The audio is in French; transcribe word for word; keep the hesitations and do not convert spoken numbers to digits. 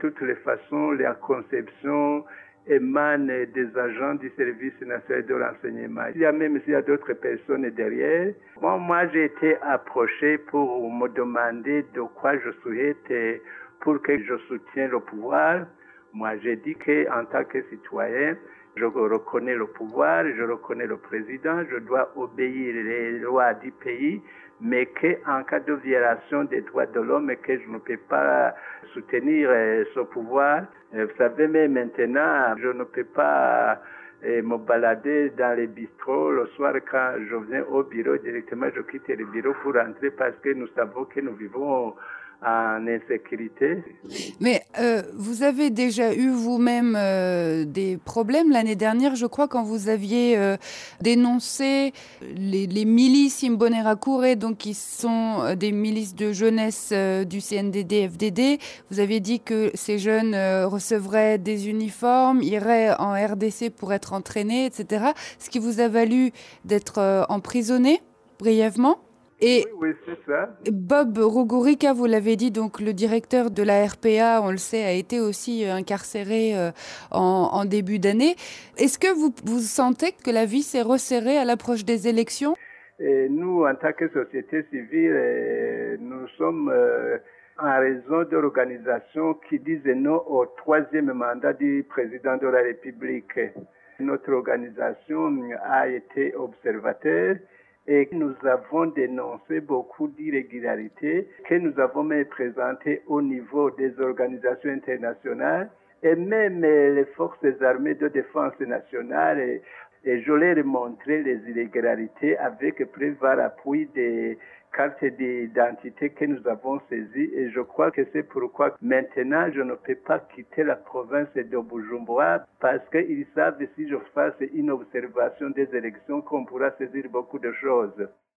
toutes les façons, la conception émane des agents du service national de l'enseignement. Il y a même s'il y a d'autres personnes derrière. Bon, moi, j'ai été approché pour me demander de quoi je souhaite pour que je soutienne le pouvoir. Moi, j'ai dit qu'en tant que citoyen, je reconnais le pouvoir, je reconnais le président, je dois obéir les lois du pays, mais qu'en cas de violation des droits de l'homme, que je ne peux pas soutenir ce pouvoir. Vous savez, mais maintenant, je ne peux pas me balader dans les bistrots le soir quand je viens au bureau. Directement, je quitte le bureau pour rentrer parce que nous savons que nous vivons en insécurité. Mais euh, vous avez déjà eu vous-même euh, des problèmes l'année dernière, je crois, quand vous aviez euh, dénoncé les, les milices Imbonerakure, donc qui sont des milices de jeunesse euh, du C N D D F D D. Vous aviez dit que ces jeunes euh, recevraient des uniformes, iraient en R D C pour être entraînés, et cetera. Ce qui vous a valu d'être euh, emprisonné brièvement. Et oui, oui, c'est ça. Bob Rugurika, vous l'avez dit, donc le directeur de la R P A, on le sait, a été aussi incarcéré euh, en, en début d'année. Est-ce que vous, vous sentez que la vie s'est resserrée à l'approche des élections? Et nous, en tant que société civile, nous sommes euh, en raison de l'organisation qui disent non au troisième mandat du président de la République. Notre organisation a été observateur et nous avons dénoncé beaucoup d'irrégularités que nous avons même présentées au niveau des organisations internationales et même les forces armées de défense nationale. Et, et je leur ai montré les irrégularités avec preuve à l'appui des cartes d'identité que nous avons saisies. Et je crois que c'est pourquoi maintenant je ne peux pas quitter la province de Bujumbura parce qu'ils savent que si je fasse une observation des élections qu'on pourra saisir beaucoup de choses.